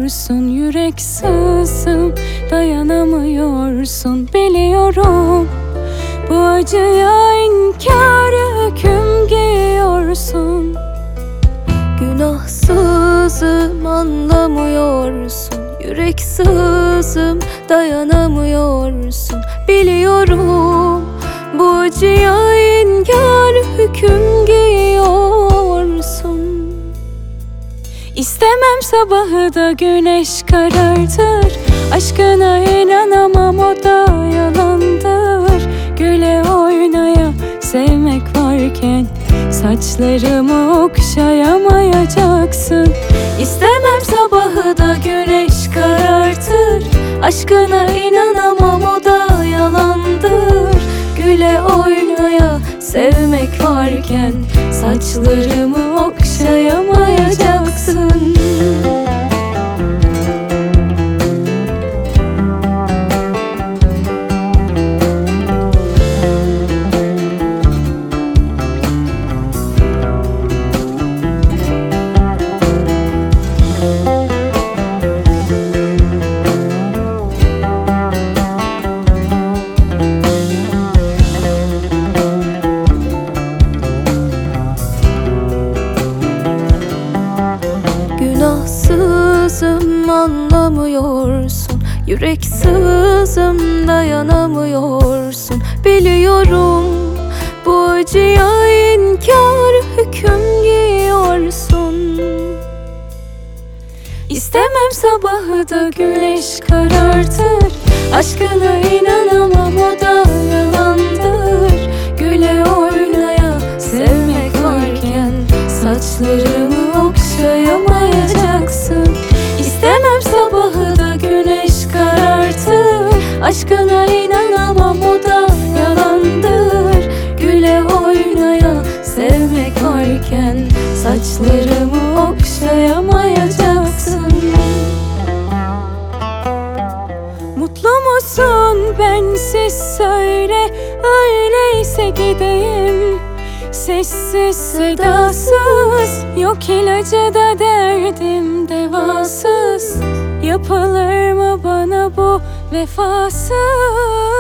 dayanamıyorsun, yürek sızım, dayanamıyorsun. Biliyorum bu acıya inkâra hüküm giyiyorsun. Günahsızım, anlamıyorsun, yürek sızım, dayanamıyorsun. Biliyorum bu acıya inkâr hüküm giyiyorsun. İstemem sabahı da güneş karartır, aşkına inanamam, o da yalandır. Güle oynaya sevmek varken saçlarımı okşayamayacaksın. İstemem sabahı da güneş karartır, aşkına inanamam, o da yalandır. Güle oynaya sevmek varken saçlarımı okşayamayacaksın. Günahsızım, anlamıyorsun, yürek sızım, dayanamıyorsun. Biliyorum bu acıya inkâr hüküm giyiyorsun. İstemem sabahı da güneş karartır, aşkına inanamam, o da yalandır. Güle oynaya sevmek varken saçlarımı okşayamayacaksın. İstemem sabahı da güneş karartır, aşkına inanamam, o da yalandır. Güle oynaya sevmek varken saçlarımı okşayamayacaksın. Mutlu musun bensiz, söyle, öyleyse gideyim. Sessiz sedasız, yok ilacı da derdim devasız. Yapılır mı bana bu vefasız?